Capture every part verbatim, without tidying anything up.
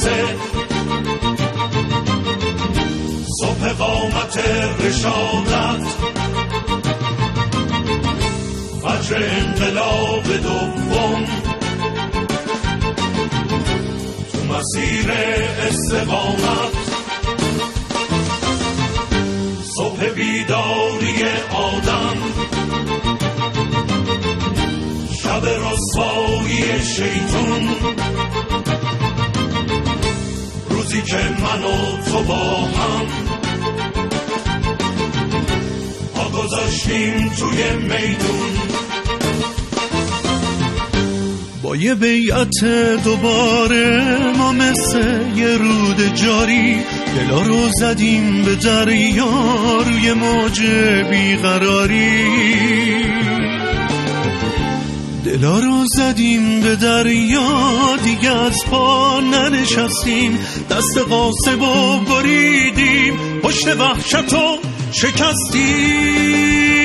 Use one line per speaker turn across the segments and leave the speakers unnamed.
حماسه، صبح قامت رشادت، فجر انقلاب دوم، تو مسیر استقامت، صبح بیداری آدم، شب رسوایی شیطون، روزی که من و تو با هم پا گذاشتیم توی میدون.
با یه بیعت دوباره ما مثل یه رود جاری دلا رو زدیم به دریا روی موج بیقراری، دلا رو زدیم به دریا دیگه از پا ننشستیم، دست قاسب و بریدیم، پشت وحشت و شکستیم.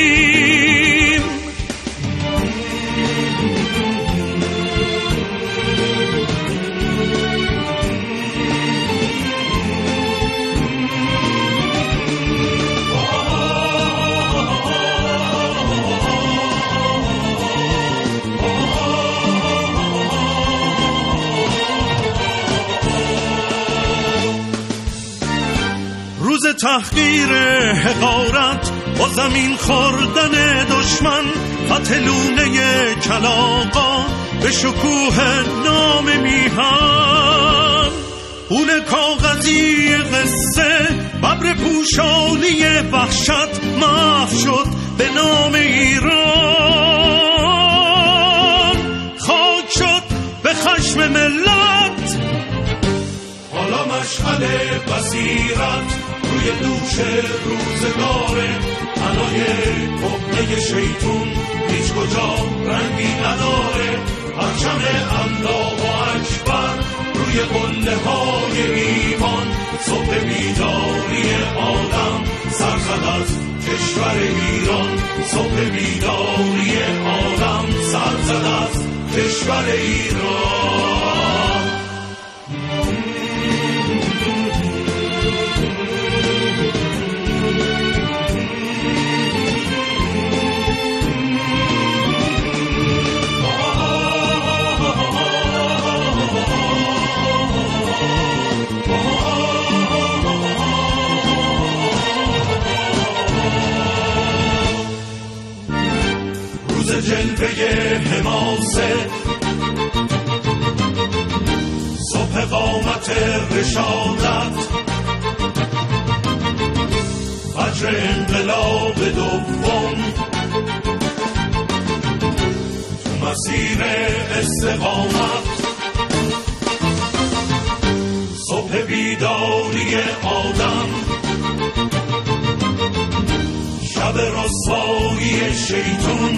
روز تحقیر حقارت، با زمین خوردن دشمن، فتح لونه کلاغا به شکوه نام میهن، خون کاغذی قصه، ببر پوشانی وحشت محو شد به نام ایران، خاک شد به خشم ملت،
حالا مشعل بصیرت روی دوش روزگاره، حنای کهنه شیطون هیچ کجا رنگی نداره، پرچم الله اکبر روی قله های ایمان، صبح بیداری آدم سر زد از کشور ایران، صبح بیداری آدم سر زد از کشور ایران. جلوه حماسه، صبح قامت رشادت، فجر انقلاب دوم، تو مسیر استقامت، صبح بیداری آدم، شب رسوایی شیطون،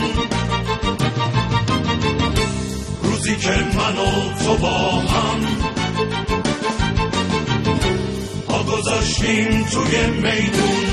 روزی که من و تو با هم پا گذاشتیم توی میدون.